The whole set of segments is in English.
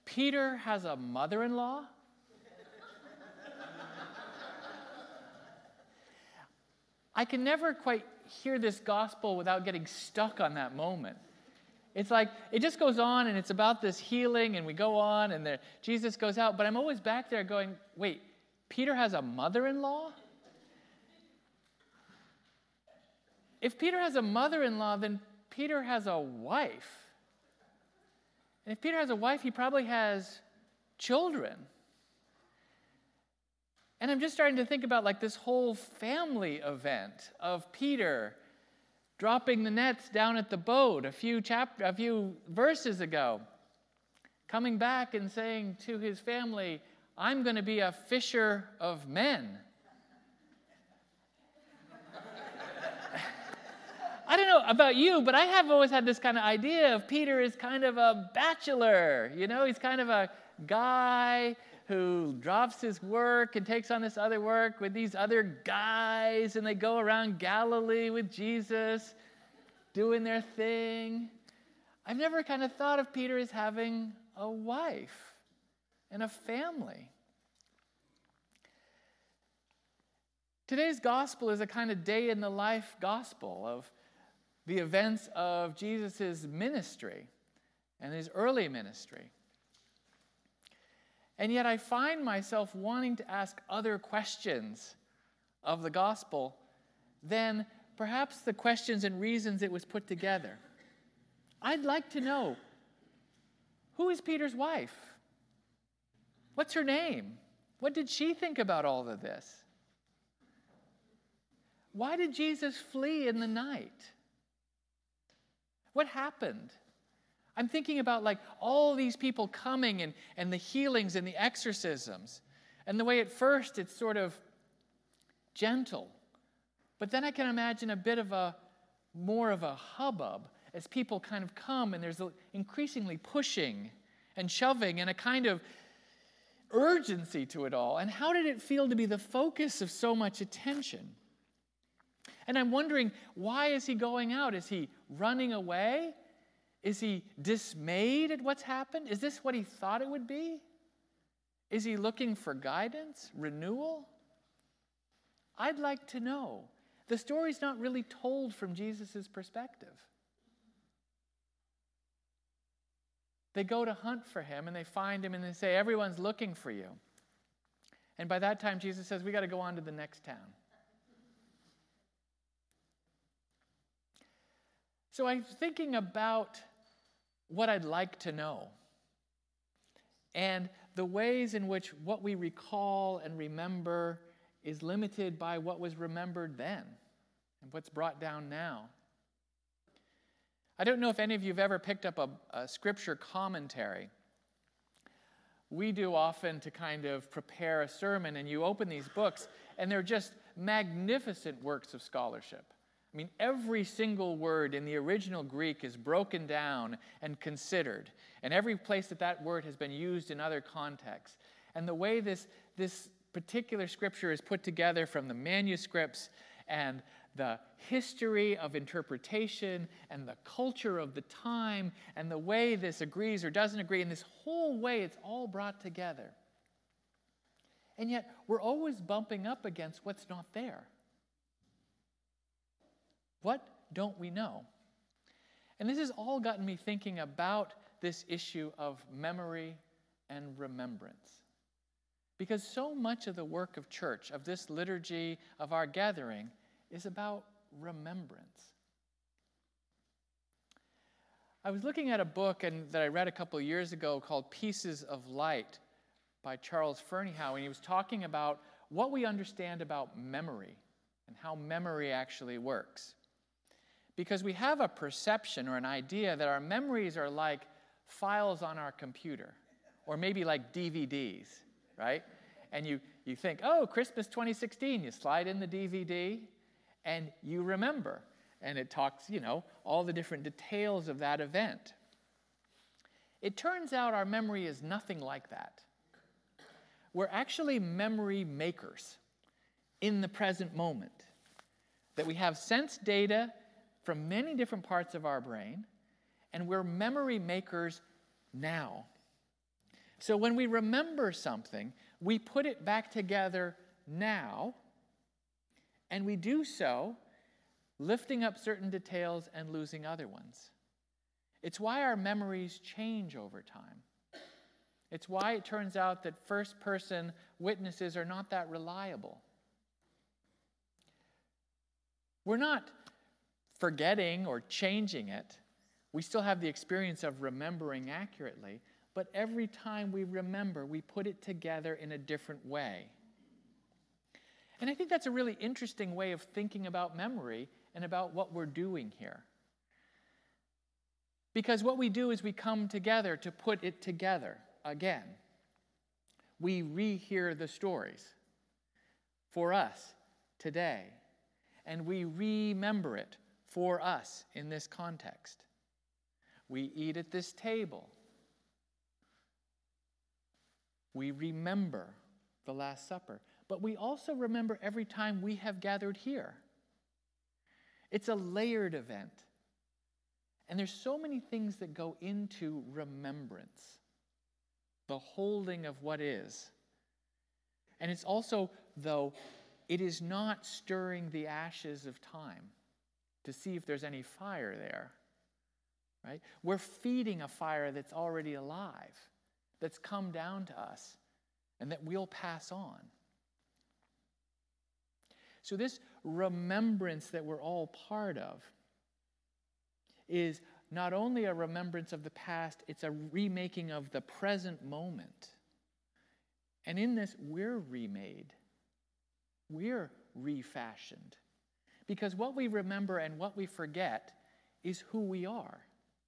Peter has a mother-in-law? I can never quite hear this gospel without getting stuck on that moment. It's like, it just goes on, and it's about this healing, and we go on, and Jesus goes out, but I'm always back there going, wait, Peter has a mother-in-law? If Peter has a mother-in-law, then Peter has a wife. And if Peter has a wife, he probably has children. And I'm just starting to think about like this whole family event of Peter dropping the nets down at the boat a few verses ago, coming back and saying to his family, I'm going to be a fisher of men. I don't know about you, but I have always had this kind of idea of Peter as kind of a bachelor. You know, he's kind of a guy who drops his work and takes on this other work with these other guys, and they go around Galilee with Jesus doing their thing. I've never kind of thought of Peter as having a wife and a family. Today's gospel is a kind of day-in-the-life gospel of the events of Jesus' ministry and his early ministry. And yet I find myself wanting to ask other questions of the gospel than perhaps the questions and reasons it was put together. I'd like to know, who is Peter's wife? What's her name? What did she think about all of this? Why did Jesus flee in the night? What happened? I'm thinking about like all these people coming and the healings and the exorcisms. And the way at first it's sort of gentle. But then I can imagine a bit of more of a hubbub as people kind of come, and there's increasingly pushing and shoving and a kind of urgency to it all. And how did it feel to be the focus of so much attention? And I'm wondering, why is he going out? Is he running away? Is he dismayed at what's happened? Is this what he thought it would be? Is he looking for guidance, renewal? I'd like to know. The story's not really told from Jesus' perspective. They go to hunt for him, and they find him, and they say, everyone's looking for you. And by that time, Jesus says, we got to go on to the next town. So I'm thinking about what I'd like to know and the ways in which what we recall and remember is limited by what was remembered then and what's brought down now. I don't know if any of you have ever picked up a scripture commentary. We do often to kind of prepare a sermon, and you open these books, and they're just magnificent works of scholarship. I mean, every single word in the original Greek is broken down and considered. And every place that word has been used in other contexts. And the way this particular scripture is put together from the manuscripts and the history of interpretation and the culture of the time and the way this agrees or doesn't agree, and this whole way it's all brought together. And yet we're always bumping up against what's not there. What don't we know? And this has all gotten me thinking about this issue of memory and remembrance. Because so much of the work of church, of this liturgy, of our gathering, is about remembrance. I was looking at a book that I read a couple of years ago called Pieces of Light by Charles Fernyhough, and he was talking about what we understand about memory and how memory actually works. Because we have a perception or an idea that our memories are like files on our computer, or maybe like DVDs, right? And you think, oh, Christmas 2016, you slide in the DVD, and you remember. And it talks, all the different details of that event. It turns out our memory is nothing like that. We're actually memory makers in the present moment. That we have sense data from many different parts of our brain, and we're memory makers now. So when we remember something, we put it back together now, and we do so lifting up certain details and losing other ones. It's why our memories change over time. It's why it turns out that first-person witnesses are not that reliable. We're not forgetting or changing it. We still have the experience of remembering accurately, but every time we remember, we put it together in a different way. And I think that's a really interesting way of thinking about memory and about what we're doing here. Because what we do is we come together to put it together again. We rehear the stories for us today, and we remember it for us in this context. We eat at this table. We remember the Last Supper, but we also remember every time we have gathered here. It's a layered event. And there's so many things that go into remembrance, the holding of what is. And it's also, though, it is not stirring the ashes of time to see if there's any fire there, right? We're feeding a fire that's already alive, that's come down to us, and that we'll pass on. So this remembrance that we're all part of is not only a remembrance of the past, it's a remaking of the present moment. And in this, we're remade. We're refashioned. Because what we remember and what we forget is who we are.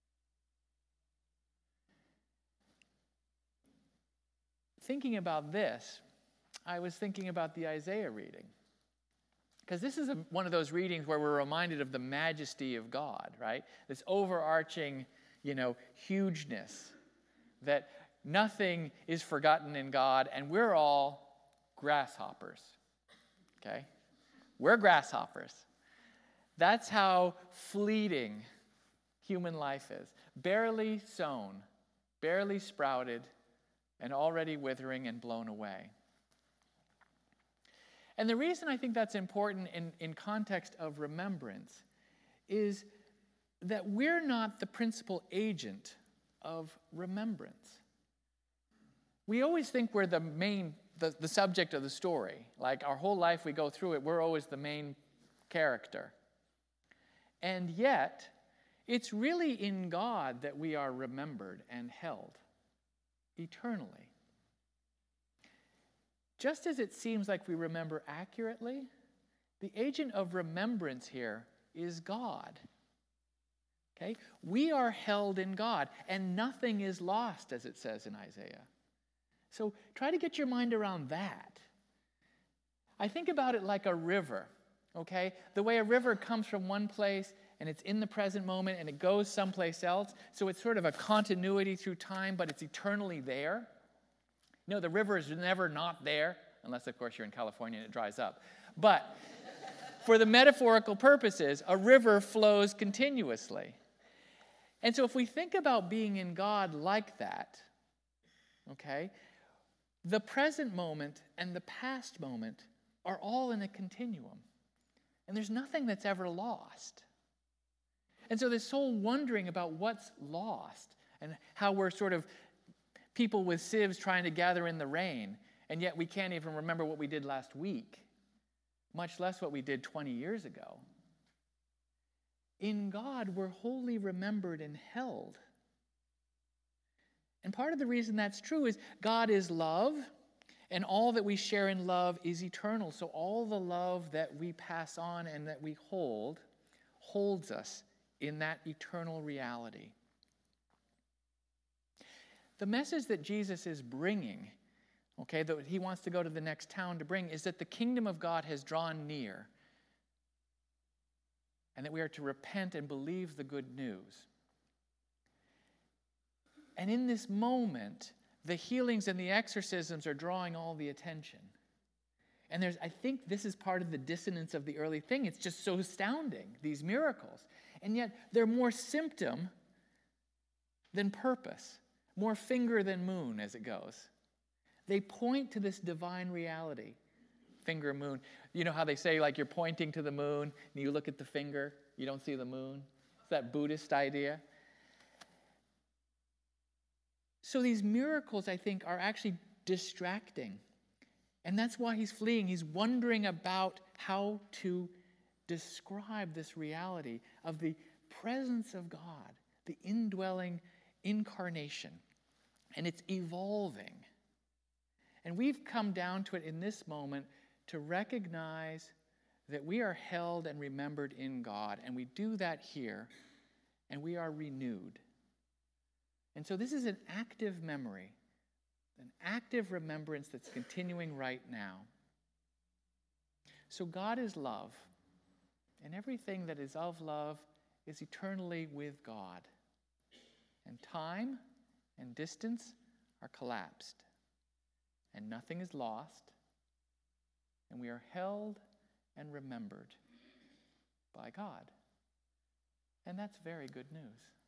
Thinking about this, I was thinking about the Isaiah reading. Because this is one of those readings where we're reminded of the majesty of God, right? This overarching, hugeness, that nothing is forgotten in God, and we're all grasshoppers, okay? We're grasshoppers. That's how fleeting human life is. Barely sown, barely sprouted, and already withering and blown away. And the reason I think that's important in context of remembrance is that we're not the principal agent of remembrance. We always think we're the subject of the story. Like our whole life we go through it, we're always the main character. And yet, it's really in God that we are remembered and held eternally. Just as it seems like we remember accurately, the agent of remembrance here is God. Okay? We are held in God, and nothing is lost, as it says in Isaiah. So try to get your mind around that. I think about it like a river, okay? The way a river comes from one place, and it's in the present moment, and it goes someplace else. So it's sort of a continuity through time, but it's eternally there. No, the river is never not there, unless, of course, you're in California and it dries up. But for the metaphorical purposes, a river flows continuously. And so if we think about being in God like that, okay, the present moment and the past moment are all in a continuum. And there's nothing that's ever lost. And so this whole wondering about what's lost and how we're sort of people with sieves trying to gather in the rain, and yet we can't even remember what we did last week, much less what we did 20 years ago. In God, we're wholly remembered and held. And part of the reason that's true is God is love, and all that we share in love is eternal. So all the love that we pass on and that we hold holds us in that eternal reality. The message that Jesus is bringing, okay, that he wants to go to the next town to bring, is that the kingdom of God has drawn near and that we are to repent and believe the good news. And in this moment, the healings and the exorcisms are drawing all the attention. And I think this is part of the dissonance of the early thing. It's just so astounding, these miracles. And yet, they're more symptom than purpose. more finger than moon as it goes. They point to this divine reality. Finger, moon. You know how they say, like, you're pointing to the moon and you look at the finger, you don't see the moon? It's that Buddhist idea. So these miracles, I think, are actually distracting. And that's why he's fleeing. He's wondering about how to describe this reality of the presence of God, the indwelling incarnation. And it's evolving. And we've come down to it in this moment to recognize that we are held and remembered in God. And we do that here, and we are renewed. And so this is an active memory, an active remembrance that's continuing right now. So God is love, and everything that is of love is eternally with God. And time and distance are collapsed, and nothing is lost, and we are held and remembered by God. And that's very good news.